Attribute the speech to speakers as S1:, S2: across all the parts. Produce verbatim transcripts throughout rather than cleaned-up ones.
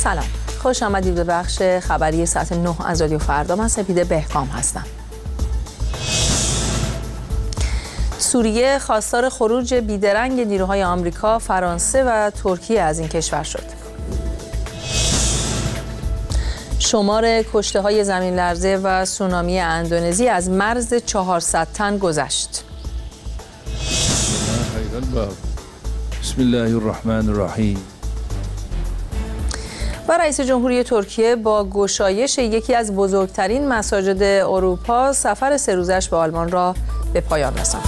S1: سلام، خوش آمدید به بخش خبری ساعت نه از رادیو فردا. من سپیده بهکام هستم. سوریه خواستار خروج بیدرنگ نیروهای آمریکا، فرانسه و ترکیه از این کشور شد. شمار کشته‌های زمین لرزه و سونامی اندونزی از مرز چهارصد تن گذشت.
S2: بسم الله الرحمن الرحیم.
S1: و رئیس جمهوری ترکیه با گشایش یکی از بزرگترین مساجد اروپا سفر سه روزش به آلمان را به پایان رساند.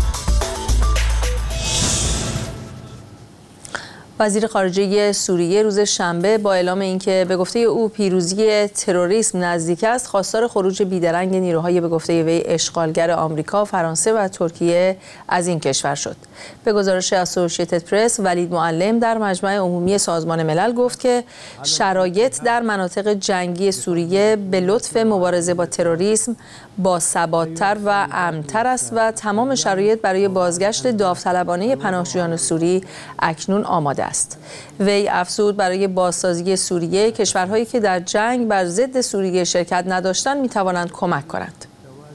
S1: وزیر خارجه سوریه روز شنبه با اعلام اینکه به گفته او پیروزی تروریسم نزدیک است، خواستار خروج بیدرنگ نیروهای به گفته وی اشغالگر آمریکا، فرانسه و ترکیه از این کشور شد. به گزارش اسوسییتد پرس، ولید معلم در مجمع عمومی سازمان ملل گفت که شرایط در مناطق جنگی سوریه به لطف مبارزه با تروریسم باثبات‌تر و امن‌تر است و تمام شرایط برای بازگشت داوطلبانه پناهجویان سوری اکنون آماده است. وی افزود برای بازسازی سوریه، کشورهایی که در جنگ بر ضد سوریه شرکت نداشتند می‌توانند کمک کنند.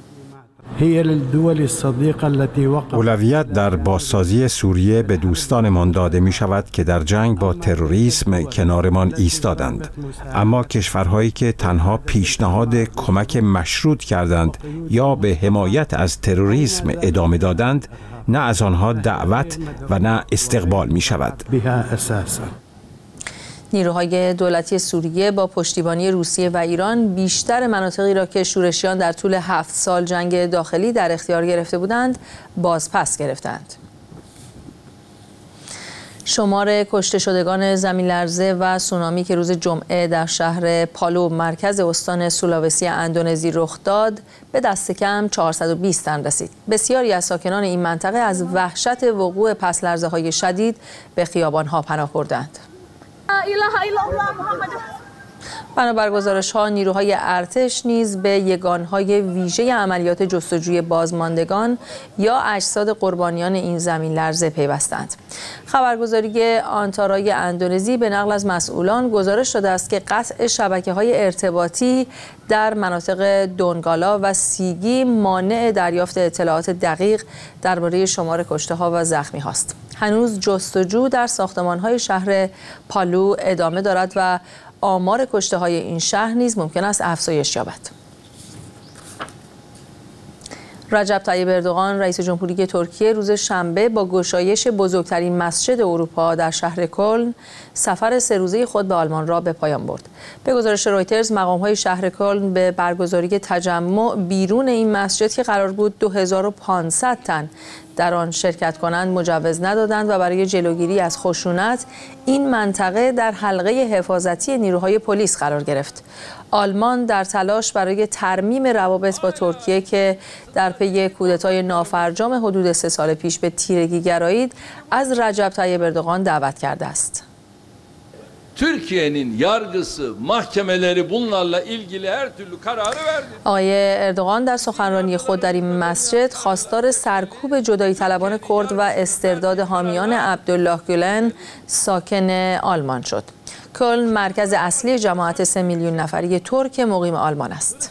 S3: اولویت در بازسازی سوریه به دوستانمان داده می شود که در جنگ با تروریسم کنارمان ایستادند، اما کشورهایی که تنها پیشنهاد کمک مشروط کردند یا به حمایت از تروریسم ادامه دادند، نه از آنها دعوت و نه استقبال می شود.
S1: نیروهای دولتی سوریه با پشتیبانی روسیه و ایران بیشتر مناطقی را که شورشیان در طول هفت سال جنگ داخلی در اختیار گرفته بودند بازپس گرفتند. شمار کشته شدگان زمین لرزه و سونامی که روز جمعه در شهر پالو مرکز استان سولاوسی اندونزی رخ داد به دست کم چهارصد و بیست تن رسید. بسیاری از ساکنان این منطقه از وحشت وقوع پس لرزه های شدید به خیابان‌ها پناه بردند. بنابر گزارش‌ها، نیروهای ارتش نیز به یگانهای ویژه عملیات جستجوی بازماندگان یا اجساد قربانیان این زمین لرزه پیوستند. خبرگزاری آنتارای اندونزی به نقل از مسئولان گزارش داده است که قطع شبکه‌های ارتباطی در مناطق دونگالا و سیگی مانع دریافت اطلاعات دقیق درباره شمار کشته‌ها و زخمی‌هاست. هنوز جستجو در ساختمان‌های شهر پالو ادامه دارد و آمار کشته‌های این شهر نیز ممکن است افزایش یابد. رجب طیب اردوغان رئیس جمهوری ترکیه روز شنبه با گشایش بزرگترین مسجد اروپا در شهر کلن سفر سه روزه خود به آلمان را به پایان برد. به گزارش رویترز، مقام‌های شهر کلن به برگزاری تجمع بیرون این مسجد که قرار بود دو هزار و پانصد تن در آن شرکت کنند مجوز ندادند و برای جلوگیری از خشونت این منطقه در حلقه حفاظتی نیروهای پلیس قرار گرفت. آلمان در تلاش برای ترمیم روابط با ترکیه که در پی کودتای نافرجام حدود سه سال پیش به تیرگی گرایید از رجب طیب اردوغان دعوت کرده است.
S2: Türkiye'nin yargısı, mahkemeleri bunlarla ilgili her türlü kararı verdi.
S1: آقای اردوغان در سخنرانی خود در این مسجد خواستار سرکوب جدایی طلبان کرد و استرداد حامیان عبدالله گولن ساکن آلمان شد. کلن مرکز اصلی جماعت سه میلیون نفری ترک مقیم آلمان است.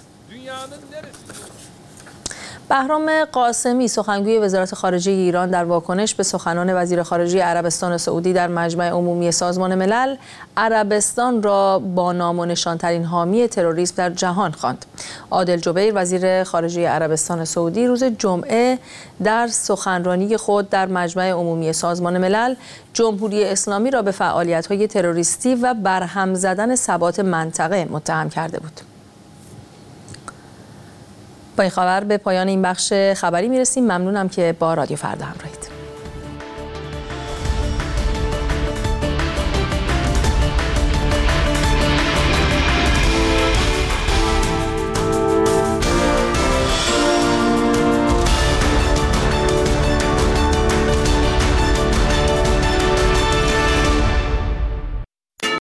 S1: بهرام قاسمی سخنگوی وزارت خارجه ایران در واکنش به سخنان وزیر خارجه عربستان سعودی در مجمع عمومی سازمان ملل، عربستان را با نام و نشانترین حامی تروریسم در جهان خواند. عادل جبیر وزیر خارجه عربستان سعودی روز جمعه در سخنرانی خود در مجمع عمومی سازمان ملل جمهوری اسلامی را به فعالیت‌های تروریستی و برهم زدن ثبات منطقه متهم کرده بود. با این خبر به پایان این بخش خبری میرسیم. ممنونم که با رادیو فردا همراهید.